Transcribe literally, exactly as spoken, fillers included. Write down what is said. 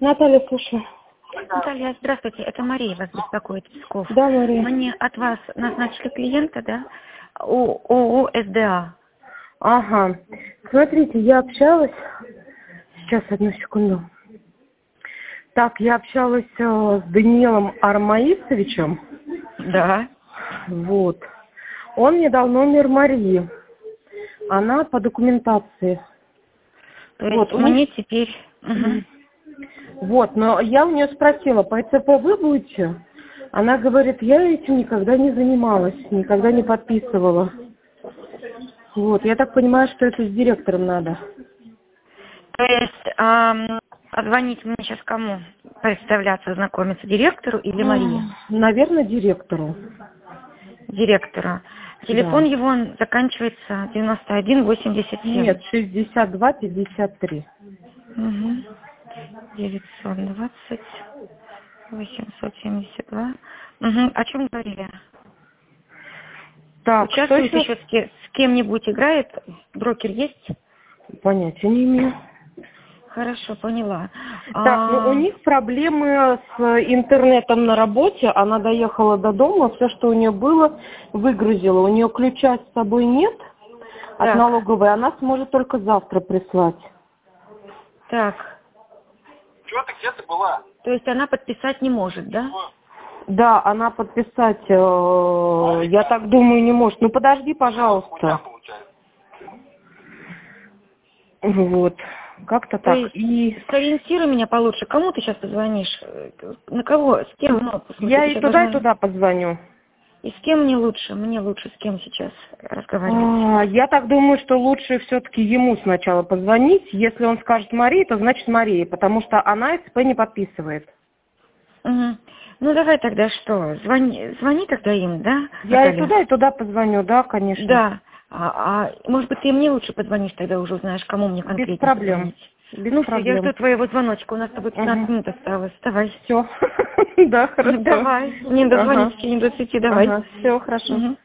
Наталья, слушаю. Наталья, здравствуйте, это Мария вас беспокоит, Псков. Да, Мария. Мне от вас назначили клиента, да, у ООО СДА. Ага. Смотрите, я общалась... Сейчас, одну секунду. Так, я общалась э, с Даниилом Армаисовичем. Да. Вот. Он мне дал номер Марии. Она по документации. То есть Вот, у мне них... теперь... Угу. Вот, но я у нее спросила, по ЭЦП вы будете? Она говорит, я этим никогда не занималась, никогда не подписывала. Вот, я так понимаю, что это с директором надо. То есть эм, позвонить мне сейчас кому? Представляться, знакомиться, директору или Марии? Наверное, директору. Директору. Телефон Да. его заканчивается девяносто один восемьдесят семь. Нет, шестьдесят два пятьдесят три. Угу. девятьсот двадцать восемьсот семьдесят два. Угу. О чем говорили? Так, Участвует точно? еще с, ке- с кем-нибудь, играет? Брокер есть? Понятия не имею. Хорошо, поняла. Так, ну у А, них проблемы с интернетом на работе. Она доехала до дома, все, что у нее было, выгрузила. У нее ключа с собой нет от Так. налоговой. Она сможет только завтра прислать. Так, Чего ты, где ты была? то есть она подписать не может, да? Да, она подписать, э, я так думаю, не может. Ну подожди, пожалуйста. Вот, как-то То так. есть И сориентируй меня получше. Кому ты сейчас позвонишь? На кого? С кем? Ну, в смысле, я ты и сейчас туда, должна- и туда позвоню. И с кем мне лучше? Мне лучше с кем сейчас разговаривать? А, Я так думаю, что лучше все-таки ему сначала позвонить. Если он скажет Марии, то значит Мария, потому что она СП не подписывает. Угу. Ну давай тогда что? Звони, звони тогда им, да? Я и Наталья? туда, и туда позвоню, да, конечно. Да. А, а может быть, ты мне лучше позвонишь, тогда уже узнаешь, кому мне конкретно Без проблем. позвонить. Без Ну все, я жду проблем. твоего звоночка. У нас с тобой пятнадцать Угу. минут осталось. Давай. Все. Да, хорошо. Давай. Мне дозвонить Ага. в течение двадцати, давай. Ага, все хорошо. Угу.